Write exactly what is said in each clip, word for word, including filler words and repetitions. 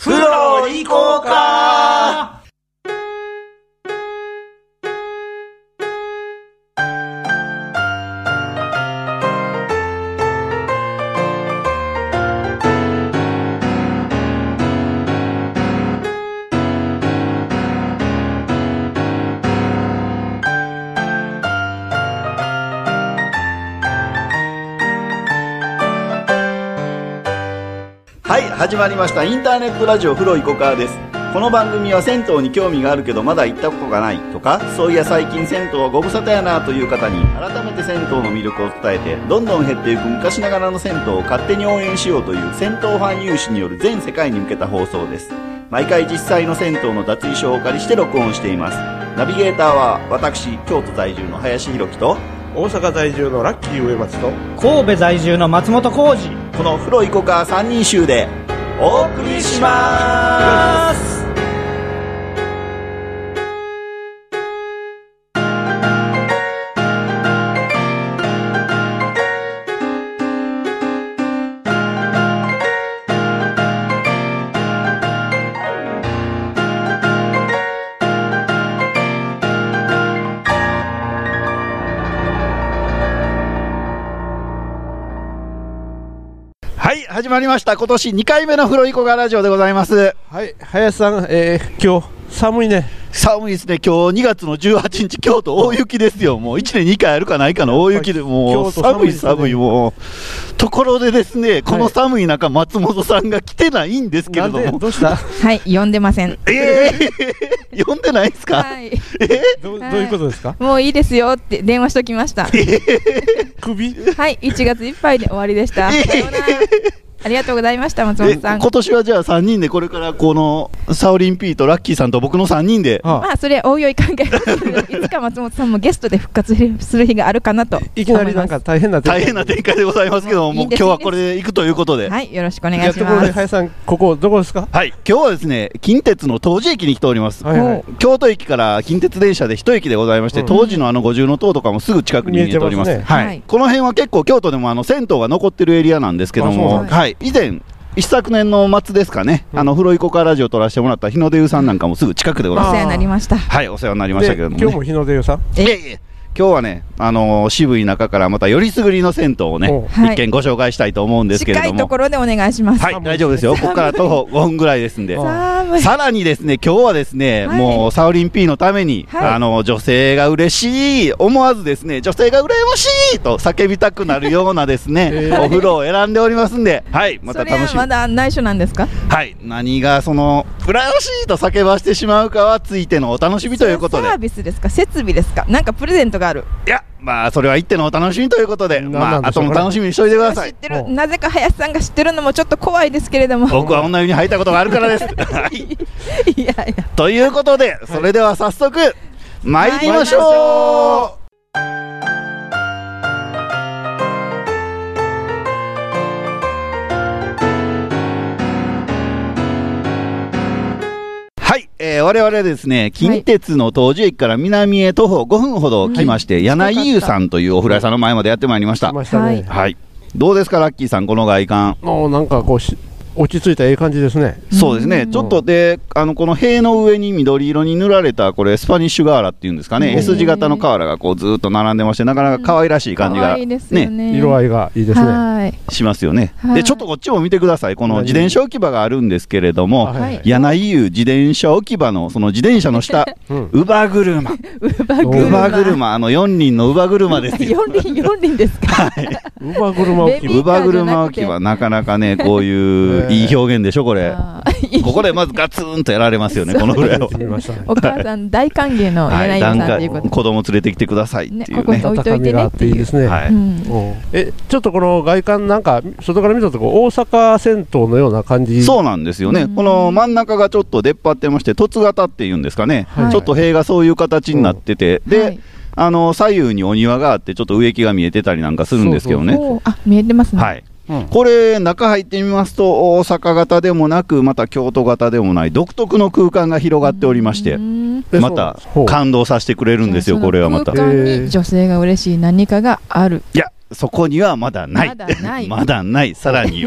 風呂行こうか。 はい、始まりましたインターネットラジオ風呂いこかです。この番組は銭湯に興味があるけどまだ行ったことがないとか、そういや最近銭湯はご無沙汰やなという方に改めて銭湯の魅力を伝えて、どんどん減っていく昔ながらの銭湯を勝手に応援しようという銭湯ファン有志による全世界に向けた放送です。毎回実際の銭湯の脱衣所をお借りして録音しています。ナビゲーターは私、京都在住の林弘樹と大阪在住のラッキー植松と神戸在住の松本浩二、 この風呂いこかさんにん集でお送りします。はい、始まりました。今年にかいめの風呂いこかラジオでございます。 はい、林さん、えー、今日寒いね。 寒いですね。今日にがつのじゅうはちにち、京都大雪ですよ。もういちねんにかいあるかないかの大雪で、もう寒い寒い、もうところでですね、この寒い中、松本さんが来てないんですけれども、 どうした？ はい、呼んでません。 えー、呼んでないですか？ はい、 えー、 ど, どういうことですか？ もういいですよって電話しときました。 えー、 首？ はい、いちがついっぱいで終わりでした。 えー、 さようなら。ありがとうございました、松本さん。 今年はじゃあさんにんで、これからこのサオリン P とラッキーさんと僕のさんにんで、 まあそれおいおい考えますけど、いつか松本さんもゲストで復活する日があるかなと。 いきなりなんか大変な大変な展開でございますけども、もう今日はこれで行くということで、 はい、よろしくお願いしところでます。 林さん、ここどこですか？ はい、今日はですね、近鉄の東寺駅に来ております。 はいはい、 京都駅から近鉄電車で一駅でございまして、うん、当時のあの五重塔とかもすぐ近くに見えております。 ね、 はいはい、この辺は結構京都でもあの銭湯が残ってるエリアなんですけども、はい、以前一昨年の末ですかね、うん、あの風呂いこかラジオを撮らせてもらった日の出湯さんなんかもすぐ近くでございます。 お世話になりました。 はい、お世話になりましたけども、ね、 今日も日の出湯さん、 ええ、今日はね、あのー、渋い中からまたよりすぐりの銭湯をね、一見ご紹介したいと思うんですけれども、 近いところでお願いします。 はい、大丈夫ですよ。ここから徒歩ごふんぐらいですんで。さらにですね、今日はですね、はい、もうサオリン P のために、はい、あの女性が嬉しい、思わずですね、女性が羨ましいと叫びたくなるようなですね、えー、お風呂を選んでおりますんで、はい、また楽しみ。 それはまだ内緒なんですか？ はい、何がその羨ましいと叫ばしてしまうかはついてのお楽しみということで。 サービスですか？設備ですか？なんかプレゼントがある？ いや、まあそれは言ってのお楽しみということで、まあ後の楽しみにしといてください。 知ってる、なぜか林さんが知ってるのもちょっと怖いですけれども、 僕は女湯に入ったことがあるからです。はい、 いやいや、 ということで、それでは早速参りましょう。はい、えー、我々はですね、近鉄の東寺駅から南へ徒歩ごふんほど来まして、はい、柳湯さんというお風呂屋さんの前までやってまいりました。 来ましたね。 はい、どうですかラッキーさん、この外観。 もうなんかこうし落ち着いたええ感じですね。 そうですね、ちょっとで、あのこの塀の上に緑色に塗られたこれスパニッシュ瓦っていうんですかね、 S 字型の瓦がこうずっと並んでまして、なかなか可愛らしい感じが、ね、 色合いがいいですね、 しますよね。でちょっとこっちも見てください。この自転車置き場があるんですけれども、はい、柳湯自転車置き場のその自転車の下、乳母車、乳母車、あのよん輪の乳母車ですよ。 よん輪、よん輪ですか？ 乳母車置き場、 乳母車置き場、なかなかね、こういういい表現でしょこれ。ここでまずガツンとやられますよね、このぐらいを。 お母さん大歓迎の柳さんということで、 子供連れてきてくださいっていうね、 ここに置いといてねっていう。 え、ちょっとこの外観なんか外から見たとこ大阪銭湯のような感じ。 そうなんですよね。この真ん中がちょっと出っ張ってまして、凸型っていうんですかね、ちょっと塀がそういう形になってて、であの左右にお庭があって、ちょっと植木が見えてたりなんかするんですけどね。 あ、見えてますね。 はい、うん、これ中入ってみますと、大阪型でもなくまた京都型でもない独特の空間が広がっておりまして、また感動させてくれるんですよ。これはまた空間に女性が嬉しい何かがある。 いや、そこにはまだない、まだない、まだない、さらに奥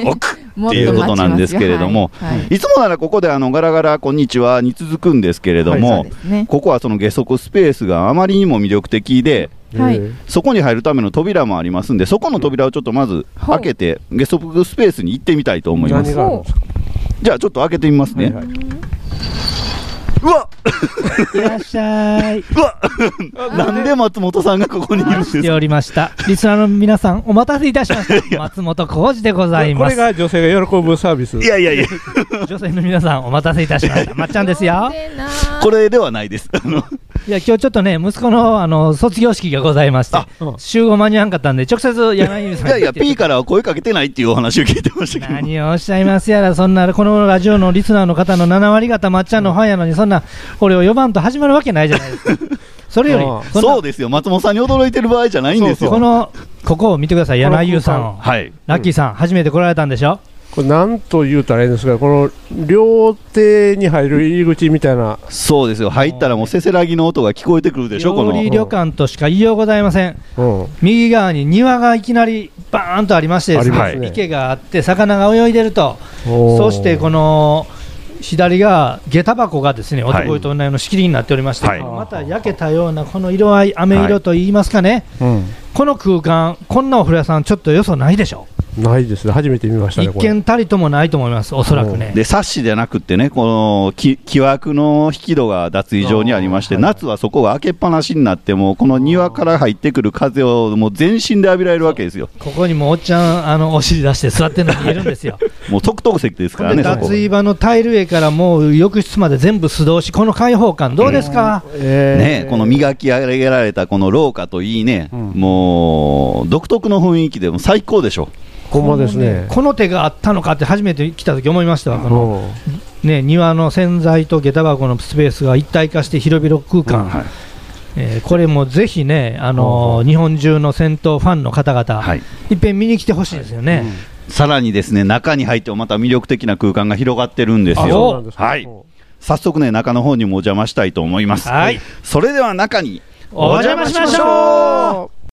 っていうことなんですけれども、 はいはい、 いつもならここであのガラガラこんにちはに続くんですけれども、 はいね、 ここはその下足スペースがあまりにも魅力的で、 はい、 そこに入るための扉もありますんで、そこの扉をちょっとまず開けて下足スペースに行ってみたいと思います。じゃあちょっと開けてみますね。はいはい、うわいらっしゃい。 うわなんで松本さんがここにいるんですか。 しておりました。リスナーの皆さんお待たせいたしました。松本浩二でございます。 これが女性が喜ぶサービス。 いやいやいや女性の皆さんお待たせいたしました。まっちゃんですよ。 これではないです。あのいや今日ちょっとね息子のあの卒業式がございまして、集合間に合わんかったんで直接柳生さんにいやいや P からは声かけてないっていうお話を聞いてましたけど、 何をおっしゃいますやら、そんなこのラジオのリスナーの方のなな割方まっちゃんのファンやのに、そんな俺を呼ばんと始まるわけないじゃないですか。それよりそうですよ、松本さんに驚いてる場合じゃないんですよ。 このここを見てください。柳生さん、 はい、 ラッキーさん、初めて来られたんでしょ。 これなんと言うたらいいんですが、この両手に入る入り口みたいな。 そうですよ、入ったらもうせせらぎの音が聞こえてくるでしょ。この料理旅館としか言いようございません、うん、右側に庭がいきなりバーンとありましてですね、はい、池があって魚が泳いでると。そしてこの左が下駄箱がですね、男湯と女湯の仕切りになっておりまして、はい、また焼けたようなこの色合い、飴色といいますかね、はい、うん、この空間、こんなお風呂屋さんちょっとよそないでしょ。 ないですね、初めて見ましたね。 一見たりともないと思います、おそらくね。 でサッシじゃなくってね、この木枠の引き戸が脱衣場にありまして、はいはい、夏はそこが開けっぱなしになっても、この庭から入ってくる風をもう全身で浴びられるわけですよ。 ここにもおっちゃんあのお尻出して座ってるのがいるんですよ。 もう特等席ですからね。 脱衣場のタイル絵からもう浴室まで全部素通し、この開放感どうですか、 うん、えー、ね、この磨き上げられたこの廊下といいね、うん、もう独特の雰囲気でも最高でしょ。 ほんまですね。 この手があったのかって初めて来た時思いましたわ。この、ね、庭の洗剤と下駄箱のスペースが一体化して広々空間、うん、はい、えー、これもぜひね、あのー、日本中の銭湯ファンの方々、はい、いっぺん見に来てほしいですよね、はい、うん、 さらにですね、中に入ってもまた魅力的な空間が広がってるんですよ。はい、早速ね、中の方にもお邪魔したいと思います。はい、それでは中にお邪魔しましょう。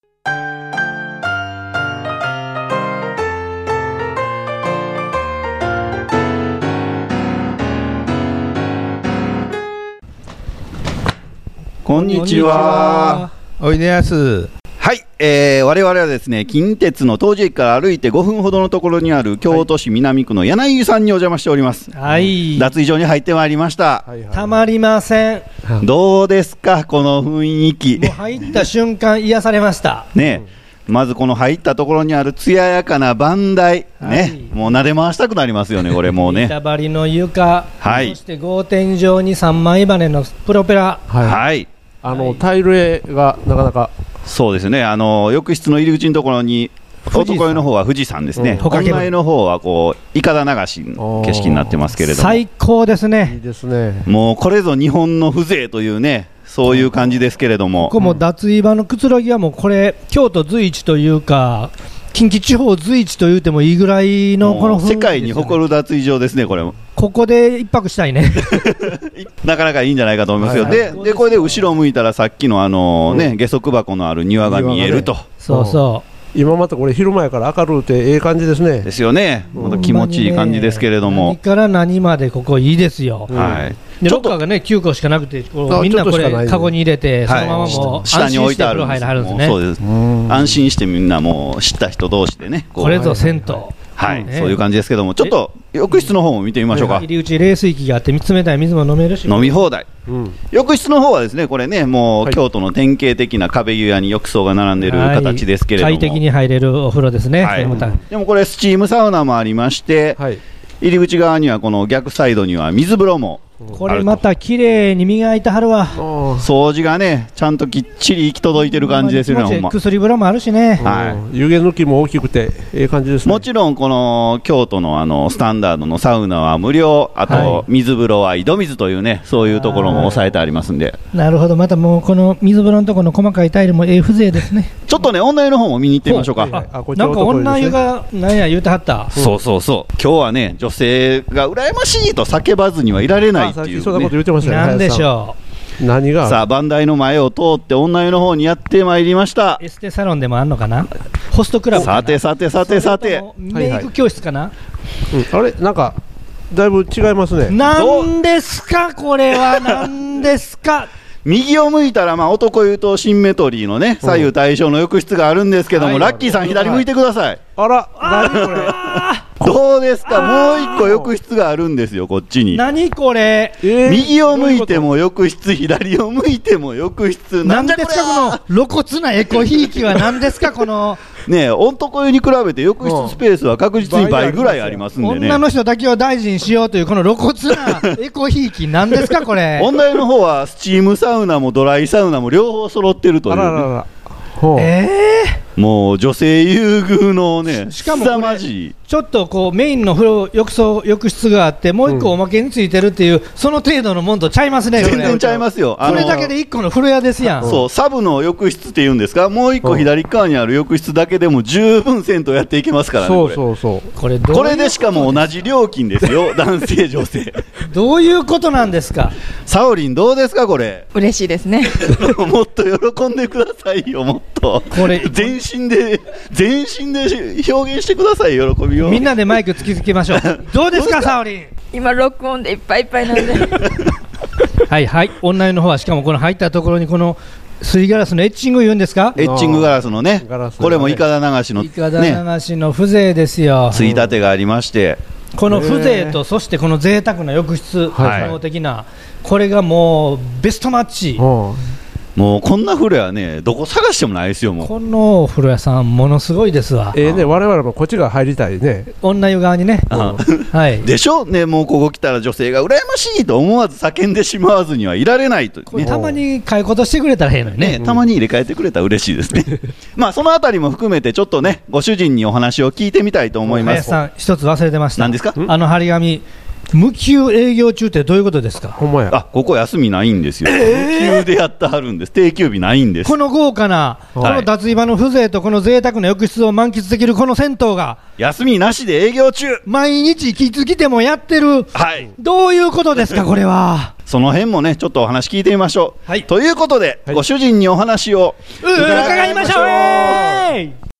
こんにちは。 おいでやす。 はい、えー、我々はですね、近鉄の東寺駅から歩いてごふんほどのところにある京都市南区の柳生さんにお邪魔しております。 はい、 脱衣場に入ってまいりました。はいはい、 たまりません。 どうですか、この雰囲気。 もう入った瞬間癒されましたね。まずこの入ったところにある艶やかな番台、ね、はい、もう撫で回したくなりますよね、これもうね。 板張りの床、 はい、 そして格天井にさんまい羽のプロペラ、 はい、はい、あのタイル絵がなかなか。 そうですね、あの浴室の入り口のところに男湯の方は富士山ですね、女湯の方はこういかだ流しの景色になってますけれども、 最高ですね。 いいですね。 もうこれぞ日本の風情というね、そういう感じですけれども、 ここも脱衣場のくつろぎはもうこれ京都随一というか近畿地方随一と言うてもいいぐらいのこの雰囲気ですよね。 世界に誇る脱衣場ですね、これも。 ここで一泊したいね。 なかなかいいんじゃないかと思いますよ。はいはい、で, でこれで後ろ向いたらさっきのあの、ね、うん、下足箱のある庭が見えると、ね、 そうそう、 今またこれ昼前から明るくてええ感じですね。 ですよね、また気持ちいい感じですけれども、 何から何までここいいですよ。 はい、 でロッカーがねきゅうこしかなくて、こうみんなこれカゴに入れてそのままもう下に置いてあるんです。そうです。安心してみんなもう知った人同士でね、 これぞ銭湯、 はい、そういう感じですけども、ちょっと浴室の方も見てみましょうか。 入り口冷水器があって冷たい水も飲めるし、 飲み放題、うん、浴室の方はですね、これね、もう、はい、京都の典型的な壁湯屋に浴槽が並んでいる形ですけれども、 快適に入れるお風呂ですね。はい、 うん、でもこれスチームサウナもありまして、はい、入り口側にはこの逆サイドには水風呂も、 これまた綺麗に磨いてはるわ。 掃除がねちゃんときっちり行き届いてる感じですよね。 薬風呂もあるしね、 はい、湯気抜きも大きくてええ感じですね。 もちろんこの京都のあのスタンダードのサウナは無料、あと水風呂は井戸水というね、そういうところも抑えてありますんで。 なるほど、またもうこの水風呂のところの細かいタイルもええ風情ですね。 ちょっとね女湯の方も見に行ってみましょうか。 あ、なんか女湯がなんや言うてはった、 うん、そうそうそう、今日はね女性が羨ましいと叫ばずにはいられないっていう、ね、 そんなこと言ってましたね。 なんでしょう、 何がさあ番台の前を通って女湯の方にやってまいりました。 エステサロンでもあんのかな、ホストクラブかな、 さてさてさてさて、 メイク教室かな、 うん、あれなんかだいぶ違いますね。 なんですかこれはなんですか右を向いたらまあ男湯とシンメトリーのね左右対称の浴室があるんですけども、 はい、 ラッキーさん左向いてください。 あら何これどうですか、もう一個浴室があるんですよこっちに。 何これ、 えー、 右を向いても浴室、左を向いても浴室、 なんですかこの露骨なエコひいきは何ですかこのねえ、男湯に比べて浴室スペースは確実に倍ぐらいありますんでね。 女の人だけを大事にしようというこの露骨なエコひいきなんですかこれ女湯の方はスチームサウナもドライサウナも両方揃ってるという、ね、 あらららえー、もう女性優遇のね、 しかもこれ凄まじいちょっとこうメインの風呂浴槽浴室があってもう一個おまけについてるっていう、うん、その程度のもんとちゃいますね。 全然ちゃいますよ。 これだけで一個の風呂屋ですやん。 そうサブの浴室っていうんですか、もう一個左側にある浴室だけでも十分銭湯やっていけますからね。 そうそうそう、 これどういうこれでしかも同じ料金ですよ男性女性どういうことなんですか。 サオリンどうですかこれ嬉しいですねもっと喜んでくださいよ、もっとこれ全身で全身で表現してくださいよ、喜びを。 みんなでマイク突きつけましょうどうですかサオリン。 今録音でいっぱいいっぱいなんではいはい、女湯の方はしかもこの入ったところにこのすりガラスのエッチング言うんですか。 エッチングガラスのね、 ね、 これもいかだ流しの、ね、 いかだ流しの風情ですよ。 ついたてがありまして、 この風情とそしてこの贅沢な浴室、 はい機能的なこれがもうベストマッチ。 もうこんな風呂はねどこ探してもないですよ。もうこのお風呂屋さんものすごいですわ。 えーね、我々もこっちが入りたいね、 女湯側にね、はい、 でしょね。もうここ来たら女性が羨ましいと思わず叫んでしまわずにはいられないと、ね、 これたまに買いことしてくれたらええのにね、 ね、たまに入れ替えてくれたら嬉しいですねまあそのあたりも含めてちょっとねご主人にお話を聞いてみたいと思います。 林さん一つ忘れてました。 何ですか。 あの張り紙、無給営業中ってどういうことですか。 ほんまや。 あ、ここ休みないんですよ、えー、無給でやってはるんです。定休日ないんです。 この豪華な、この脱衣場の風情とこの贅沢な浴室を満喫できるこの銭湯が休みなしで営業中、 毎日いつ来てもやってる、 はい、 どういうことですかこれは。 その辺もねちょっとお話聞いてみましょう、はい、ということで、はい、ご主人にお話を伺いましょう。えー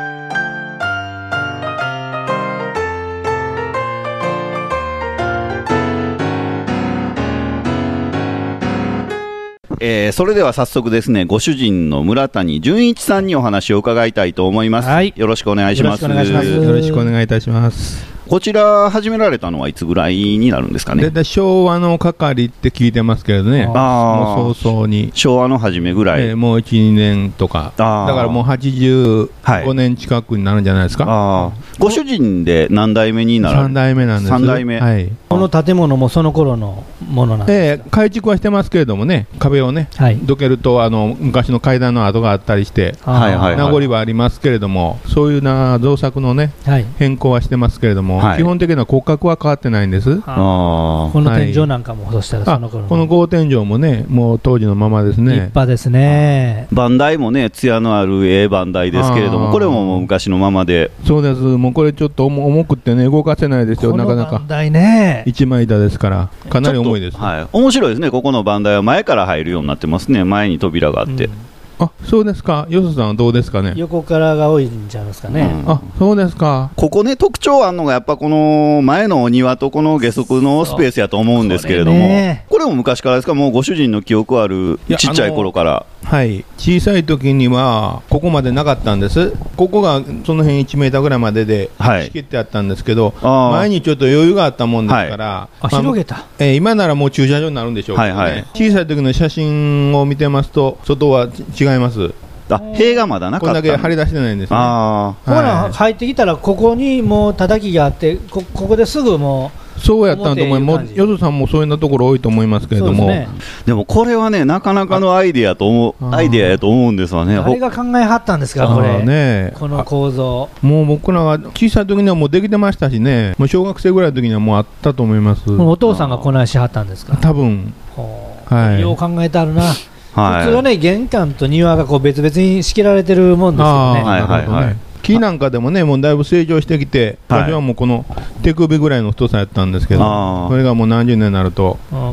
えー、それでは早速ですね、ご主人の村谷純一さんにお話を伺いたいと思います、はい、よろしくお願いします。 よろしくお願いいたします。 こちら始められたのはいつぐらいになるんですかね。 で昭和の係って聞いてますけれどね、あもう早々に昭和の初めぐらい、 えー、もういち、にねんとか、だからもうはちじゅうごねん近くになるんじゃないですか、 はい、あご主人で何代目になる。 さん代目なんです。さん代目、はい、 この建物もその頃のものなんですか。 えー、改築はしてますけれどもね、壁をね、はい、どけるとあの昔の階段の跡があったりして、はいはいはい、名残はありますけれども、そういうな造作のね、はい、変更はしてますけれども、はい、基本的な骨格は変わってないんです。 あこの天井なんかもそしたらその頃の、 この格天井もねもう当時のままですね。 立派ですね。 番台もね艶のあるええ番台ですけれども、これももう昔のままで。 そうです。もうこれちょっと重くってね動かせないですよ、なかなか。 番台ね一枚板ですからかなり重いです。 はい、面白いですね。ここの番台は前から入るようになってますね。前に扉があって、うん、 あそうですか。よそさんはどうですかね。 横からが多いんじゃないですかね、 うん、あそうですか。 ここね特徴あるのがやっぱこの前のお庭とこの下足のスペースやと思うんですけれども、こ れ,、ね、これも昔からですか。もうご主人の記憶あるちっちゃい頃から。 はい小さい時にはここまでなかったんです。ここがその辺いちメーターぐらいまでで仕切ってあったんですけど、はい、前にちょっと余裕があったもんですから、はい、 あ広げた、 えー、今ならもう駐車場になるんでしょうけどね、はいはい、小さい時の写真を見てますと外は違います。 あ塀がまだなかった。 こんだけ張り出してないんですね。あ、 ほら入ってきたらここにもう叩きがあって こ, ここですぐもうそうやったんと思います。よそさんもそういうなところ多いと思いますけれども、 で, ね、でもこれはねなかなかのアイデアと思うアイデアやと思うんですわね。 誰が考えはったんですかこれ、ね、この構造。 もう僕らが小さい時にはもうできてましたしね、もう小学生ぐらいの時にはもうあったと思います。 お父さんがこないしはったんですか。 多分、 はい、よう考えてあるな。はい、普通はね玄関と庭がこう別々に仕切られてるもんですよね。 はいはいはい、 木なんかでもねもうだいぶ成長してきて、昔はもうこの手首ぐらいの太さやったんですけど、それがもう何十年になると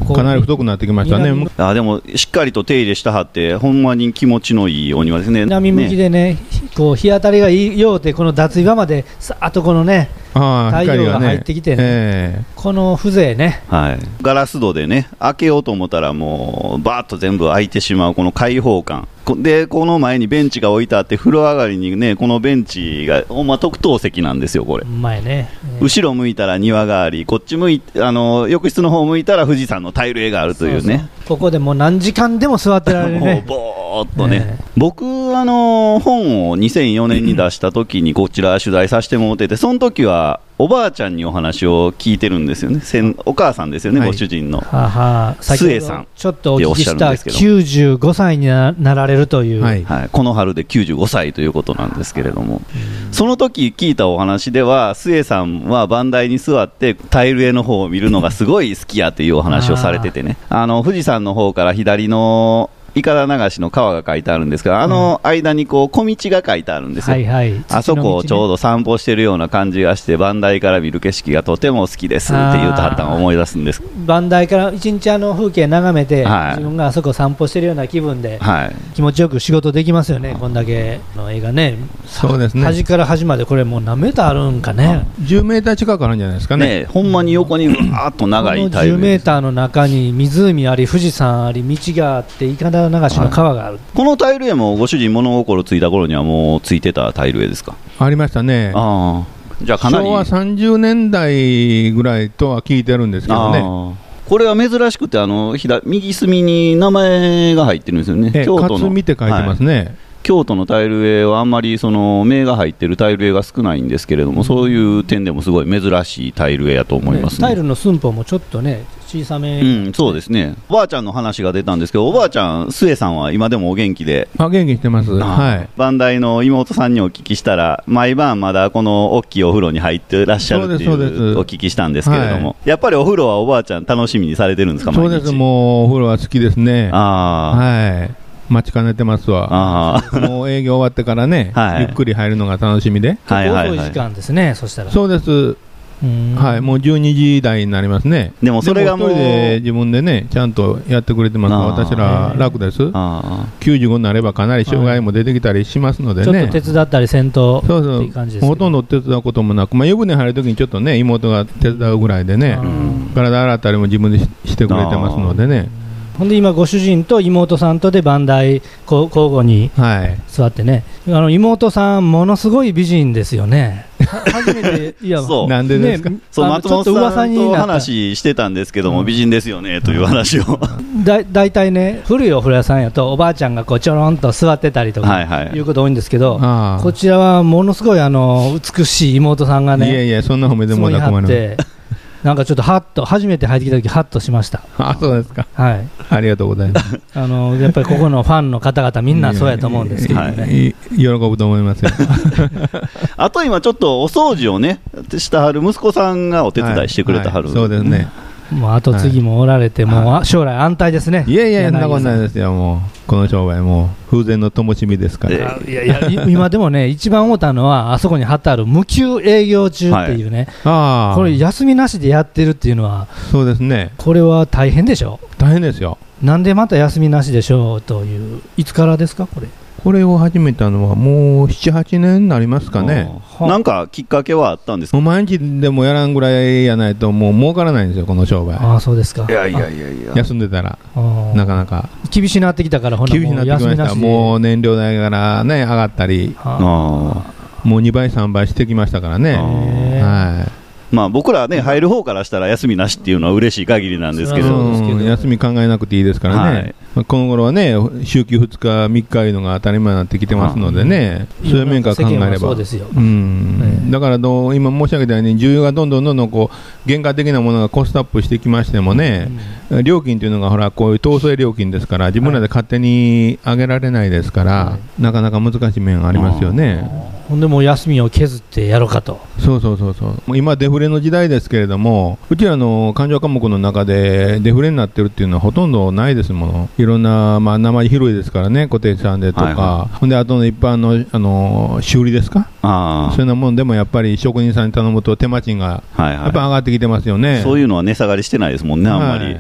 かなり太くなってきましたね。 あでもしっかりと手入れしたはってほんまに気持ちのいいお庭ですね。 南向きでね、こう日当たりがいいようでこの脱衣場までさあとこのね太陽が入ってきてね、えー、この風情ね、 はい、ガラス戸でね開けようと思ったらもうバーッと全部開いてしまうこの開放感で、この前にベンチが置いてあって風呂上がりにねこのベンチがほんま特等席なんですよこれ。 前ね、 えー、後ろ向いたら庭があり、こっち向いあの浴室の方向いたら富士山のタイル絵があるというね。そうそう、 ここでもう何時間でも座ってられるね。 もうぼーっとね、えー、僕あの本をにせんよねんに出した時にこちら取材させてもらってて、その時はおばあちゃんにお話を聞いてるんですよね。お母さんですよね、はい、ご主人の末さんちょっとお聞きしたきゅうじゅうごさいになられるという、 はいはい、この春できゅうじゅうごさいということなんですけれども、その時聞いたお話では末さんは番台に座ってタイル絵の方を見るのがすごい好きやというお話をされててね、あの富士山の方から左のいかだ流しの川が書いてあるんですけど、あの間にこう小道が書いてあるんですよ、 はいはい、 あそこをちょうど散歩してるような感じがして番台から見る景色がとても好きですって言うとはったのを思い出すんです。 番台から一日あの風景眺めて、はい、自分があそこ散歩してるような気分で、はい、気持ちよく仕事できますよね、こんだけの絵がね。 そうですね、 端から端までこれもう何メーターあるんかね、 じゅうメーター近くあるんじゃないですか ね, ねほんまに横にわーっと長いタイル、 じゅうメーターの中に湖あり富士山あり道があっていかだ流しの川がある、はい、 このタイル絵もご主人物心ついた頃にはもうついてたタイル絵ですか？ ありましたね。 あじゃあかなり昭和さんじゅうねんだいぐらいとは聞いてるんですけどね。 これは珍しくてあの右隅に名前が入ってるんですよね。 京都の勝見て書いてますね、はい、 京都のタイル絵はあんまりその名が入ってるタイル絵が少ないんですけれども、そういう点でもすごい珍しいタイル絵やと思いますね。 タイルの寸法もちょっとね小さめ、 うん、そうですね。おばあちゃんの話が出たんですけど、おばあちゃん末さんは今でもお元気で。 あ元気してます、はい、 番台の妹さんにお聞きしたら毎晩まだこの大きいお風呂に入ってらっしゃるっていうお聞きしたんですけれども、はい、やっぱりお風呂はおばあちゃん楽しみにされてるんですか？ そうです、もうお風呂は好きですね。あ、はい、待ちかねてますわ。あもう営業終わってからね、はい、ゆっくり入るのが楽しみで。 はいはいはい、遅い時間ですね。そしたらそうです、はい、もうじゅうにじ台になりますね。 でもそれがもう一人で自分でねちゃんとやってくれてますから私ら楽です。あきゅうじゅうごになればかなり障害も出てきたりしますのでね、 ちょっと手伝ったりせんとっていう感じですけど、 ほとんど手伝うこともなく、まあ、湯船入るときにちょっとね妹が手伝うぐらいでね、体洗ったりも自分で し, してくれてますのでね。 ほんで今ご主人と妹さんとで番台交互に座ってね、はい、あの妹さんものすごい美人ですよね。初めていやそうなんでですか、ね、 そう松本さんと話してたんですけども、うん、美人ですよねという話をだ, だいたいね古いお風呂屋さんやとおばあちゃんがこうちょろんと座ってたりとか、はいはい、いうこと多いんですけど、こちらはものすごいあの美しい妹さんがね、 いやいやそんな褒めてもら困る。 なんかちょっとハッと初めて入ってきたときハッとしました。 あそうですか、 はい、 ありがとうございますあのやっぱりここのファンの方々みんなそうやと思うんですけどね、はい、 喜ぶと思いますよあと今ちょっとお掃除をねしたはる息子さんがお手伝いしてくれたはる、 はいはい、そうですね、 もう後継ぎもおられて、はい、もう将来安泰ですね。 いやいやそんなことないですよ。もうこの商売もう風前の灯火ですから。 いやいや今でもね一番思ったのはあそこに貼ってある無給営業中っていうね、はい、あこれ休みなしでやってるっていうのはそうですね、 これは大変でしょ。 大変ですよ。 なんでまた休みなしでしょうという、いつからですかこれ。 これを始めたのはもうななはちねんになりますかね。 なんかきっかけはあったんですか？ もう毎日でもやらんぐらいやないともう儲からないんですよこの商売。 ああそうですか。 いやいやいやいや休んでたらなかなか厳しくなってきたから、ほな厳しくなってきました。もう燃料代からね上がったり、あもうにばいさんばいしてきましたからね。はい、 まあ、僕らね入る方からしたら休みなしっていうのは嬉しい限りなんですけど、 うん、休み考えなくていいですからね、はい、この頃はね週休ふつかみっかいうのが当たり前になってきてますのでね、そういう面から考えれば、うん、だからどう今申し上げたように需要がどんどんどんどんこう原価的なものがコストアップしてきましてもね、うん、料金というのがほらこういう統制料金ですから自分らで勝手に上げられないですから、はい、なかなか難しい面がありますよね。 ほんでもう休みを削ってやろうかと。 そうそうそうそう、もう今デフレの時代ですけれども、うちらの勘定科目の中でデフレになってるっていうのはほとんどないですもの。いろんな、まあ、名前広いですからね、固定資産でとか、はいはい、ほんであとの一般の、あの修理ですか、あそういうようなもんでもやっぱり職人さんに頼むと手間賃がやっぱ上がってきてますよね、はいはい、 そういうのは値下がりしてないですもんね、あんまり、はい、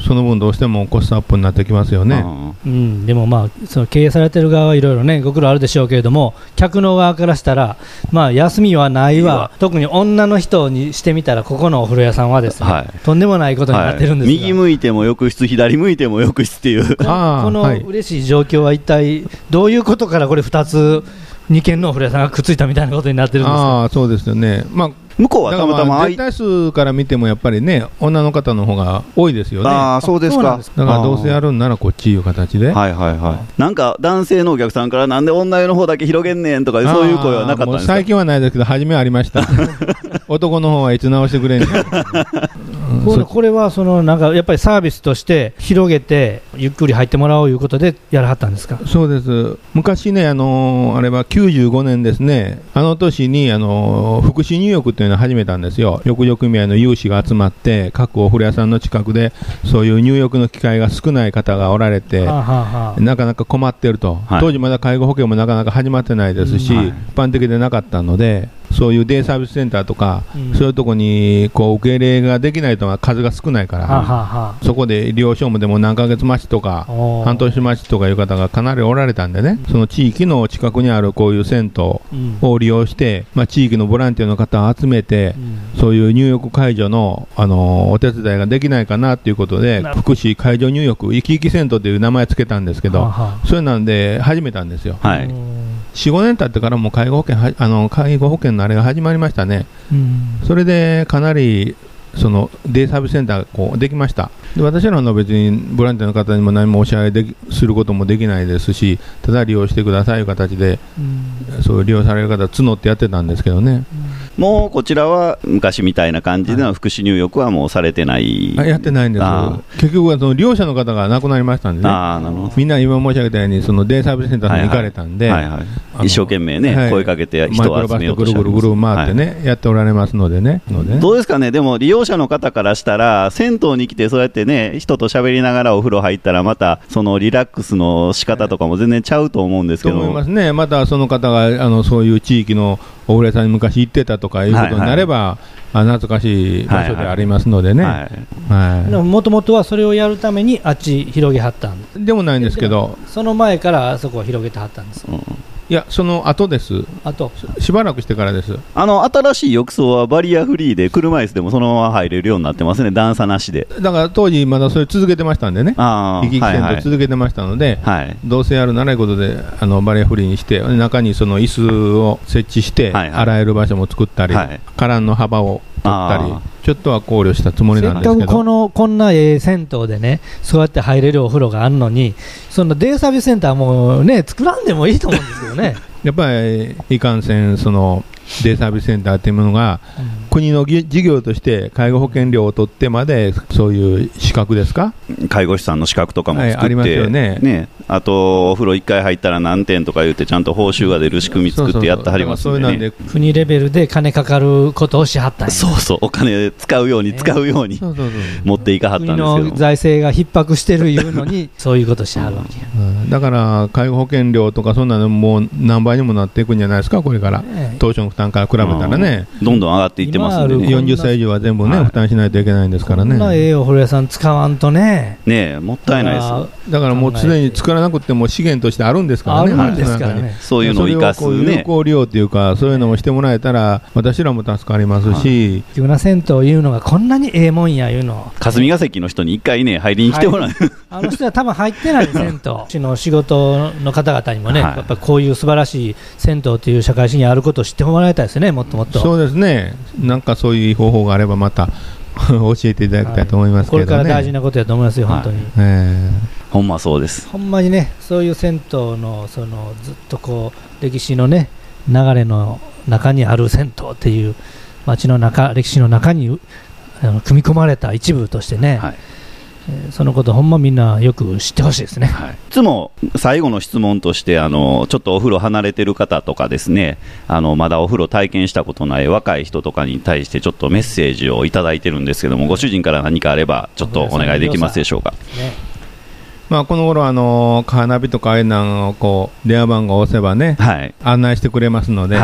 その分どうしてもコストアップになってきますよね。 うん、でもまあその経営されてる側はいろいろねご苦労あるでしょうけれども、客の側からしたらまあ休みはないわ、特に女の人にしてみたらここのお風呂屋さんはですね、はい、とんでもないことになってるんですが、はい、 右向いても浴室、左向いても浴室っていうこの、この嬉しい状況は一体どういうことからこれふたつにけんのお風呂屋さんがくっついたみたいなことになってるんですか。 あそうですよね、まあ向こうはたまたま絶対数から見てもやっぱりね女の方の方が多いですよね。 ああそうですか。 だからどうせやるんならこっちいう形で、 はいはいはい、なんか男性のお客さんからなんで女湯の方だけ広げんねんとかそういう声はなかったんですか。 最近はないですけど初めはありました男の方はいつ直してくれんねんこれ、これはそのなんかやっぱりサービスとして広げてゆっくり入ってもらおういうことでやらはったんですか。 そうです。昔ね、あのー、あれはきゅうじゅうごねんですね、あの年に、あのー、福祉入浴っていうのを始めたんですよ。浴場組合の有志が集まって各お風呂屋さんの近くでそういう入浴の機会が少ない方がおられて、はあはあ、なかなか困ってると、はい、当時まだ介護保険もなかなか始まってないですし、うんはい、一般的でなかったので、そういうデイサービスセンターとか、うん、そういうところにこう受け入れができないと数が少ないから、はあはあ、そこで利用証明でも何ヶ月待ちとか半年待ちとかいう方がかなりおられたんでね、その地域の近くにあるこういう銭湯を利用して、まあ、地域のボランティアの方を集めて、うん、そういう入浴介助の、あのー、お手伝いができないかなということで、福祉介助入浴生き生き銭湯という名前つけたんですけど、ははそれなんで始めたんですよ。はい、よん、ごねん経ってからもう介護保険はあの介護保険のあれが始まりましたね。うん、それでかなりそのデイサービスセンターがこうできました。で私らの別にボランティアの方にも何もお支払いできすることもできないですし、ただ利用してくださいという形で、うん、そういう利用される方募ってやってたんですけどね、 うん、もうこちらは昔みたいな感じでの福祉入浴はもうされてない、 はい、やってないんですよ。結局はその利用者の方が亡くなりましたんでね、あなるほど、みんな今申し上げたようにそのデイサービスセンターに行かれたんで、はいはいはいはい、 一生懸命ね、はい、声かけて人を集めようとしてぐるぐるぐる回ってね、はい、やっておられますのでね、のでね。 どうですかね。でも利用者の方からしたら銭湯に来てそうやってね人と喋りながらお風呂入ったらまたそのリラックスの仕方とかも全然ちゃうと思うんですけど、 と思いますね。またその方があのそういう地域のお風呂屋さんに昔行ってたとかいうことになれば、はいはい、懐かしい場所でありますのでね。 もともとはそれをやるためにあっち広げはったんでもないんですけど、 その前からあそこを広げてはったんです、うん、 いやその後です。後しばらくしてからです。 あの新しい浴槽はバリアフリーで車椅子でもそのまま入れるようになってますね。段差なしで。 だから当時まだそれ続けてましたんでね、生き生き銭湯続けてましたので、はいはい、どうせやるならいいことであのバリアフリーにして中にその椅子を設置して、はいはい、洗える場所も作ったり、はい、カランの幅を取ったりちょっとは考慮したつもりなんですけど、 せっかくこのこんなええ銭湯でねそうやって入れるお風呂があるのに、そのデイサービスセンターもね作らんでもいいと思うんですけどねやっぱりいかんせんそのデイサービスセンターというものが、うん、国の事業として介護保険料を取ってまでそういう資格ですか、 介護士さんの資格とかも作って、 はい、ありますよね。 ね、あとお風呂いっかい入ったら何点とか言ってちゃんと報酬が出る仕組み作ってやってはりますんでね。 国レベルで金かかることをしはったんや。 そうそう、お金使うように使うように、ね、持っていかはったんですけど、 国の財政が逼迫してるいうのにそういうことしはるわけや、 うん、だから介護保険料とかそんなのもう何倍にもなっていくんじゃないですかこれから、ね、当初の負担から比べたらね、 どんどん上がっていってますんでね。 よんじゅっさい以上は全部ね、はい、負担しないといけないんですからね。 こんなええお風呂屋さん使わんとね、 ねえもったいないですよ。 だからもう常に作らなくても資源としてあるんですからね。 あるんですからね、 そういうのを生かすね、 それをこう有効利用というかそういうのもしてもらえたら私らも助かりますし、 急な銭湯いうのがこんなにええもんやいうの霞が関の人に一回ね入りに来てもらう、はい、 あの人は多分入ってない銭湯うちの仕事の方々にもね、はい、やっぱりこういう素晴らしい銭湯という社会主義あることを知ってもらいたいですね。もっともっとそうですね。なんかそういう方法があればまた教えていただきたいと思いますけどね、はい、 これから大事なことやと思いますよ、はい、本当に、 えー、ほんまそうです。 ほんまにねそういう銭湯のそのずっとこう歴史のね流れの中にある銭湯っていう街の中歴史の中にあの組み込まれた一部としてね、はい、えー、そのことほんまみんなよく知ってほしいですね、はい、 いつも最後の質問としてあのちょっとお風呂離れてる方とかですね、あのまだお風呂体験したことない若い人とかに対してちょっとメッセージをいただいてるんですけども、ご主人から何かあればちょっとお願いできますでしょうか。 まあ、この頃あのカーナビとかああいうのをこう電話番号を押せばね、はい、案内してくれますので、はい、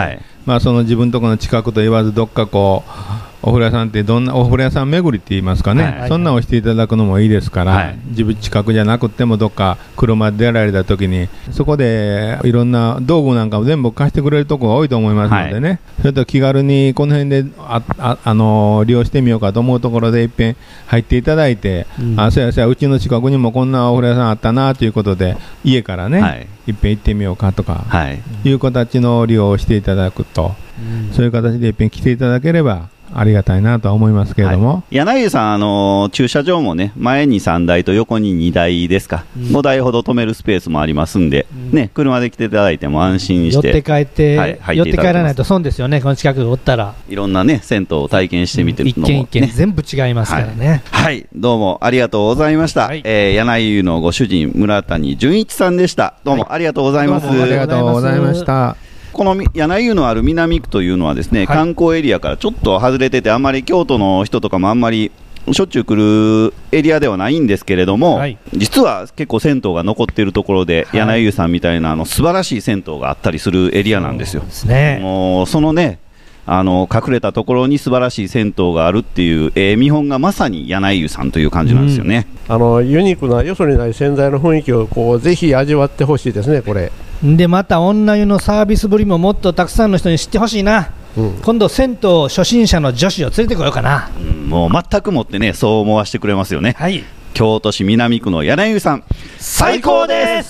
まあ、その自分とこの近くと言わずどっかこうお風呂屋さんってどんなお風呂屋さん巡りって言いますかね、はい、そんなをしていただくのもいいですから、はい、自分近くじゃなくてもどっか車で出られた時にそこでいろんな道具なんかも全部貸してくれるところが多いと思いますのでね、はい、それと気軽にこの辺でああ、あのー、利用してみようかと思うところでいっぺん入っていただいて、うん、あそうやそうやうちの近くにもこんなお風呂屋さんあったなということで家からね、はい、いっぺん行ってみようかとか、はい、いう形の利用をしていただくと、うん、そういう形でいっぺん来ていただければありがたいなとは思いますけれども、はい、 柳生さん、あのー、駐車場もね前にさんだいと横ににだいですか、うん、ごだいほど止めるスペースもありますんで、うん、ね、車で来ていただいても安心して寄って帰って、はい、寄って帰らないと損ですよね、この近くにおったらいろんなね銭湯を体験してみてるのも、ね、 一軒一軒全部違いますからね、 はい、はい、どうもありがとうございました、はい、えー、柳生のご主人村谷純一さんでした。どうもありがとうございます、はい、 ありがとうございました。 この柳生のある南区というのはですね、はい、観光エリアからちょっと外れててあんまり京都の人とかもあんまりしょっちゅう来るエリアではないんですけれども、はい、実は結構銭湯が残っているところで、はい、柳生さんみたいなあの素晴らしい銭湯があったりするエリアなんですよ。 そうですね、 もうそのねあの隠れたところに素晴らしい銭湯があるっていう、えー、見本がまさに柳生さんという感じなんですよね、 うん、あのユニークなよそにない洗剤の雰囲気をこうぜひ味わってほしいですね。これでまた女湯のサービスぶりももっとたくさんの人に知ってほしいな、うん、今度銭湯初心者の女子を連れてこようかな、 うん、もう全くもってねそう思わせてくれますよね、 はい、 京都市南区の柳生さん最高です。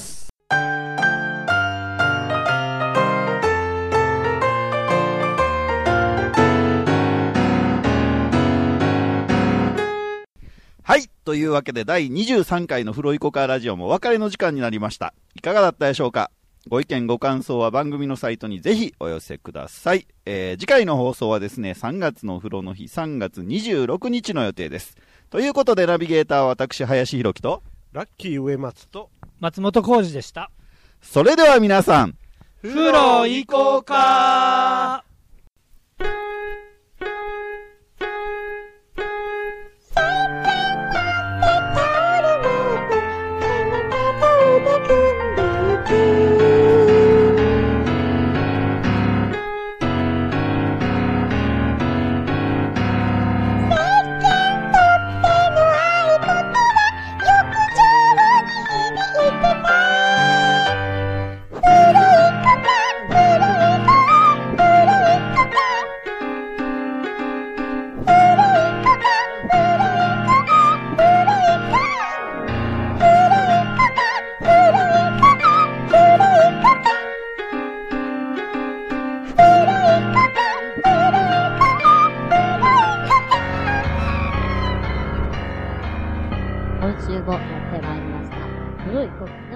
はい。というわけで、だいにじゅうさんかいの風呂いこかラジオもお別れの時間になりました。いかがだったでしょうか。ご意見ご感想は番組のサイトにぜひお寄せください。えー、次回の放送はですね、さんがつのお風呂の日、さんがつにじゅうろくにちの予定です。ということで、ナビゲーターは私、林弘樹と、 ラッキー植松と、 松本浩二でした。 それでは皆さん、 風呂行こうか。 今週もやってまいりました。古い国